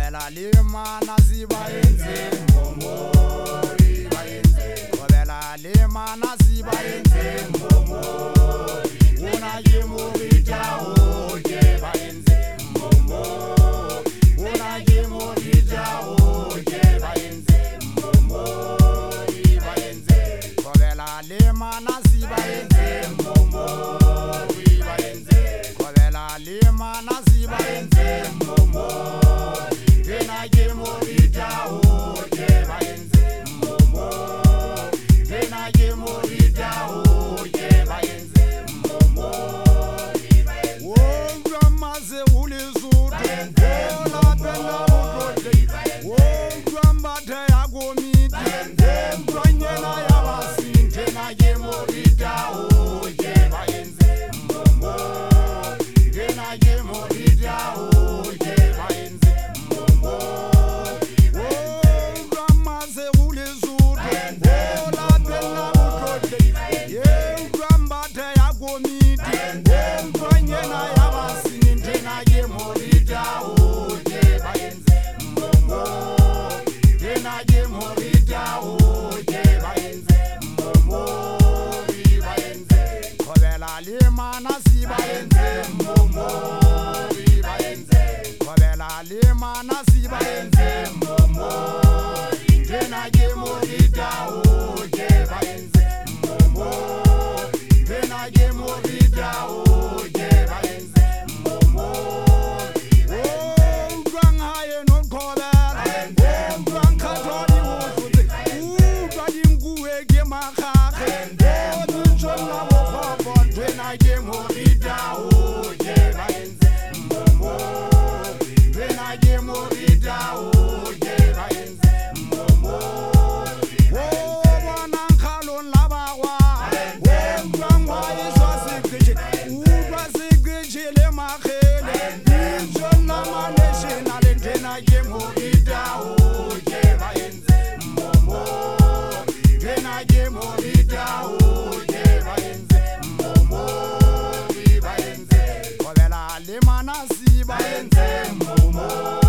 Kobela lima nasiba yenze mbomori bayenze. Kobela lima nasiba yenze mbomori. Una yemurija oje bayenze mbomori. Una yemurija oje bayenze mbomori bayenze. Kobela lima nasiba yenze mbomori bayenze. Kobela lima nasiba yenze mbomori. Ena yemurija oje bayenze mbomori. Ena yemurija oje bayenze mbomori bayenze. Wonga maze ulizudu ola penda ukote. Wonga mbate ya gomiti mkwanyena ya basi. Ena yemurija oje bayenze mbomori. Ena yemurija oje bayenze mbomori. Wonga maze ulizudu ola penda ukote. Wonga mbate ya gomiti mkwanyena ya basi. Ena yemurija oje bayenze mbomori. Ena yemurija oje bayenze mbomori bayenze. Kobela lima nasiba yenze mbomori bayenze. Kobela lima nasiba yenze mbomori. Ena yemurija oje bayenze mbomori. Ena yemurija oje bayenze mbomori. Ongwang haye non kobela. Ongwang katoni wufuze. Ubadinguwe gemakake. Odunchona wokobon. Ena yemurija oje bayenze mbomori. Ena yemurija oje bayenze mbomori. Wanankalon labawa. Ongwang waye swasigije. Ubwasigije le makele. Inchona maneshinale. Ena yemurija oje bayenze mbomori. Ena yemurija oje bayenze mbomori bayenze. Kobela lima nasiba yenze mbomori.